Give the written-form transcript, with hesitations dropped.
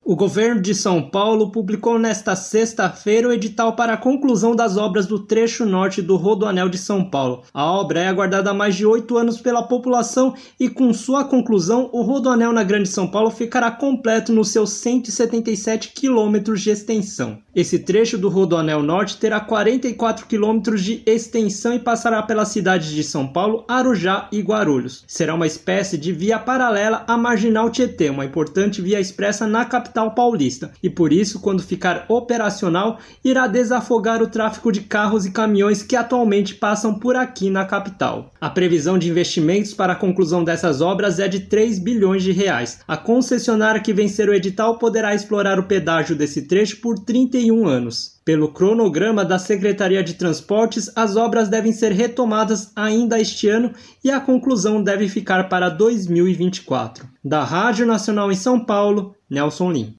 O governo de São Paulo publicou nesta sexta-feira o edital para a conclusão das obras do trecho norte do Rodoanel de São Paulo. A obra é aguardada há mais de 8 anos pela população e, com sua conclusão, o Rodoanel na Grande São Paulo ficará completo nos seus 177 quilômetros de extensão. Esse trecho do Rodoanel Norte terá 44 quilômetros de extensão e passará pelas cidades de São Paulo, Arujá e Guarulhos. Será uma espécie de via paralela à Marginal Tietê, uma importante via expressa na capital paulista, e por isso, quando ficar operacional, irá desafogar o tráfego de carros e caminhões que atualmente passam por aqui na capital. A previsão de investimentos para a conclusão dessas obras é de 3 bilhões de reais. A concessionária que vencer o edital poderá explorar o pedágio desse trecho por 31 anos. Pelo cronograma da Secretaria de Transportes, as obras devem ser retomadas ainda este ano e a conclusão deve ficar para 2024. Da Rádio Nacional em São Paulo, Nelson Lim.